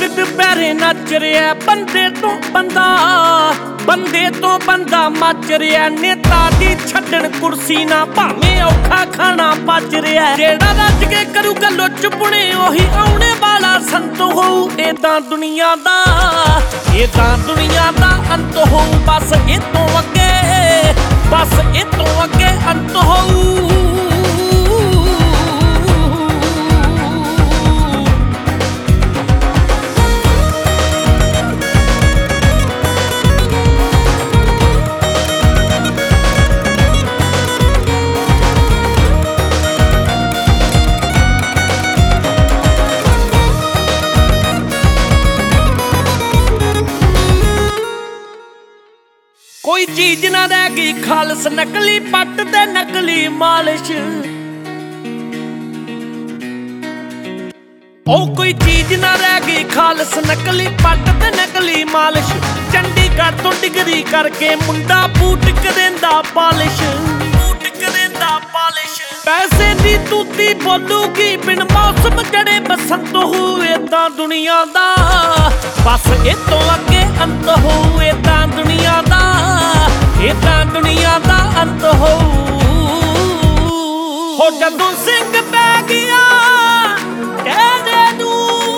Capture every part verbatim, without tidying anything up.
ਦੁਪਹਿਰੇ ਨੱਚ ਰਿਹਾ ਬੰਦੇ ਤੋਂ ਬੰਦਾ, ਬੰਦੇ ਤੋਂ ਬੰਦਾ ਮੱਚ ਰਿਹਾ। ਨੇਤਾ ਦੀ ਛੱਡਣ ਕੁਰਸੀ ਨਾ ਭਾਵੇਂ ਔਖਾ ਖਾਣਾ ਪਚ ਰਿਹਾ। ਜਿਹੜਾ ਰੱਜ ਕੇ ਕਰੂਗਾ ਲੁੱਚ ਪੁਣੇ ਉਹੀ ਆਉਣੇ ਵਾਲਾ ਸੰਤ ਹੋਊ। ਇਹ ਤਾਂ ਦੁਨੀਆ ਦਾ, ਇਹ ਤਾਂ ਦੁਨੀਆ ਦਾ ਅੰਤ ਹੋਊ। ਬਸ ਇਹ ਤੋਂ ਅੱਗੇ, ਬਸ ਇਹ ਤੋਂ ਅੱਗੇ ਅੰਤ ਹੋਊ। ਕੋਈ ਚੀਜ਼ ਨਾ ਰਹਿ ਗਈ ਖਾਲਸ, ਨਕਲੀ ਪੱਟ ਤੇ ਨਕਲੀ ਮਾਲਿਸ਼। ਉਹ ਕੋਈ ਚੀਜ਼ ਨਾ ਰਹਿ ਗਈ ਖਾਲਸ, ਨਕਲੀ ਪੱਟ ਤੇ ਨਕਲੀ ਮਾਲਿਸ਼। ਚੰਡੀਗੜ੍ਹ ਤੋਂ ਡਿਗਰੀ ਕਰਕੇ ਮੁੰਡਾ ਬੂਟ ਕਰਿੰਦਾ ਪਾਲਿਸ਼, ਬੂਟ ਕਰਿੰਦਾ ਪਾਲਿਸ਼। ਪੈਸੇ ਦੀ ਤੂਤੀ ਬੋਲੂਗੀ ਬਿਨ ਮੌਸਮ ਜੜੇ ਬਸੰਤ ਹੋਏ। ਤਾਂ ਦੁਨੀਆ ਦਾ ਬਸ ਇਹ ਤੋਂ ਅੱਗੇ ਅੰਤ ਹੋਏ। ਤਾਂ ਦੁਨੀਆ ਦਾ, ਇਹ ਤਾਂ ਦੁਨੀਆ ਦਾ ਅੰਤ ਹੋਊ। ਹੋ ਜਦੋਂ ਸਿੰਘ ਪੈ ਗਿਆ ਕਹਿਦੇ ਨੂੰ,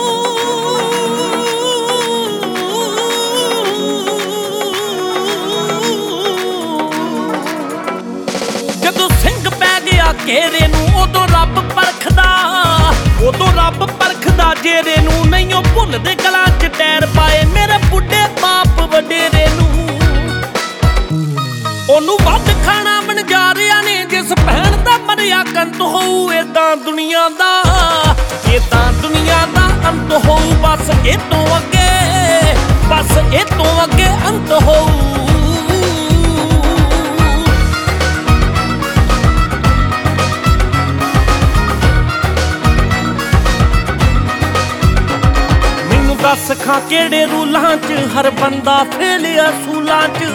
ਜਦੋਂ ਸਿੰਘ ਪੈ ਗਿਆ ਘੇਰੇ ਨੂੰ ਉਦੋਂ ਰੱਬ ਪਰਖਦਾ, ਉਦੋਂ ਰੱਬ ਪਰਖਦਾ ਜੇਰੇ ਨੂੰ। ਨਹੀਂ ਉਹ ਭੁੱਲਦੇ ਗਲਾਂ ਚ ਟੈਰ ਪਾਏ ਮੇਰੇ ਬੁੱਢੇ ਬਾਪ ਵਡੇਰੇ ਨੂੰ। ਉਹਨੂੰ ਵੱਧ ਖਾਣਾ ਮਨਜਾਰਿਆਂ ਨੇ ਜਿਸ ਭੈਣ ਦਾ ਮਰਿਆ ਕੰਤ ਹੋਊ। ਇਹ ਤਾਂ ਦੁਨੀਆ ਦਾ, ਇਹ ਤਾਂ ਦੁਨੀਆ ਦਾ ਅੰਤ ਹੋਊ। ਬਸ ਇਹ ਤੋਂ ਅੱਗੇ, ਬਸ ਇਹ ਤੋਂ ਅੱਗੇ ਅੰਤ ਹੋਊ। ਮੈਨੂੰ ਦੱਸ ਖਾਂ ਕਿਹੜੇ ਰੂਲਾਂ ਚ ਹਰ ਬੰਦਾ ਫੇਲ ਅਸੂਲਾਂ ਚ।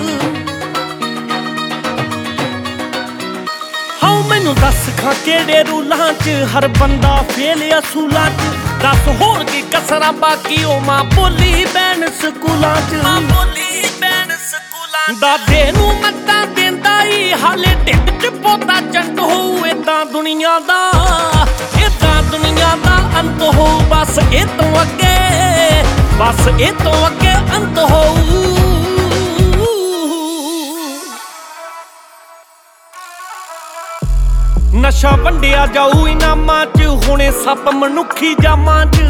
ਮੈਨੂੰ ਦੱਸ ਖਾਂ ਕਿਹੜੇ ਰੂਲਾਂ ਚ ਹਰ ਬੰਦਾ ਫੇਲ ਅਸੂਲਾਂ ਚ। ਦੱਸ ਹੋਰ ਕੀ ਕਸਰਾਂ ਬਾਕੀ ਉਹ ਮਾਂ ਬੋਲੀ ਬੈਣ ਸਕੂਲਾਂ ਚ, ਮਾਂ ਬੋਲੀ ਬੈਣ ਸਕੂਲਾਂ ਚ। ਦਾਦੇ ਨੂੰ ਮੱਤਾਂ ਦਿੰਦਾ ਈ ਹਾਲੇ ਢਿੱਡ ਚ ਪੋਤਾ ਚੰਟ ਹੋਊ। ਇਹ ਤਾਂ ਦੁਨੀਆ ਦਾ, ਇਹ ਤਾਂ ਦੁਨੀਆ ਦਾ ਅੰਤ ਹੋਊ। ਬਸ ਇਹ ਤੋਂ ਅੱਗੇ, ਬਸ ਇਹ ਤੋਂ ਅੱਗੇ ਅੰਤ ਹੋਊ। ਨਸ਼ਾ ਵੰਡਿਆ ਜਾਊ ਇਨਾਮਾਂ ਚ, ਹੁਣੇ ਸੱਪ ਮਨੁੱਖੀ ਜਾਮਾਂ ਚ।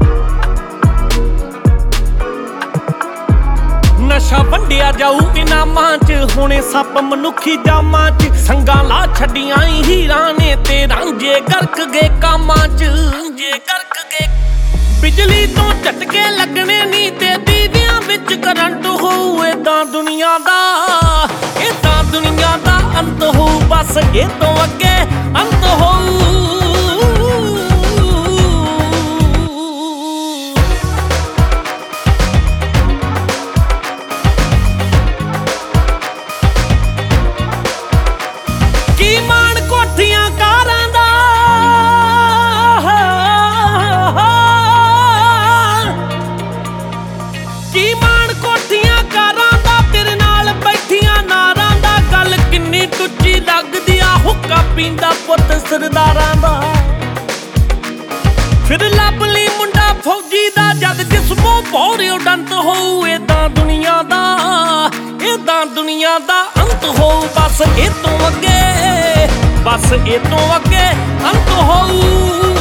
ਨਸ਼ਾ ਵੰਡਿਆ ਜਾਊ ਇਨਾਮਾਂ ਚ, ਹੁਣੇ ਸੱਪ ਮਨੁੱਖੀ ਜਾਮਾਂ ਚ। ਸੰਗਾਂ ਲਾ ਛੱਡੀਆਂ ਹੀਰਾਂ ਨੇ ਤੇ ਰਾਂਝੇ ਗਰਕ ਗਏ ਕਾਮਾਂ ਚ, ਰਾਂਝੇ ਗਰਕ ਗਏ। ਬਿਜਲੀ ਤੋਂ ਝਟਕੇ ਲੱਗਣੇ ਨੀ ਤੇ ਦੀਵਿਆਂ ਵਿੱਚ ਕਰੰਟ ਹੋਊ। ਇਹ ਤਾਂ ਦੁਨੀਆ ਦਾ, ਇਹ ਤਾਂ ਦੁਨੀਆ ਦਾ ਅੰਤ ਹੋਊ। ਬਸ ਇਹ ਤੋਂ ਅੱਗੇ ਅੰਤ ਹੋਊ। ਕੀ ਮਾਣ ਕੋਠੀਆਂ ਕਾਰਾਂ ਦਾ, ਕੀ ਮਾਣ ਕੋਠੀਆਂ ਕਾਰਾਂ ਦਾ, ਤੇਰੇ ਨਾਲ ਬੈਠੀਆਂ ਨਾਰਾਂ ਦਾ। ਗੱਲ ਕਿੰਨੀ ਟੁੱਚੀ ਲੱਗਦੀ ਆ ਹੁੱਕਾ ਪੀਂਦਾ ਪੁੱਤ ਸਰਦਾਰਾਂ ਦਾ। ਫਿਰ ਲੱਭ ਲਈ ਮੁੰਡਾ ਫੌਜੀ ਦਾ ਜਦ ਜਿਸਮੋਂ ਭੌਰਿਓ ਡੰਤ ਹੋਊ। ਇਹ ਤਾਂ ਦੁਨੀਆ ਦਾ, ਇਹ ਤਾਂ ਦੁਨੀਆ ਦਾ ਅੰਤ ਹੋਊ। ਬਸ ਇਹ ਤੋਂ ਅੱਗੇ, ਬਸ ਇਹ ਤੋਂ ਅੱਗੇ ਅੰਤ ਹੋਊ।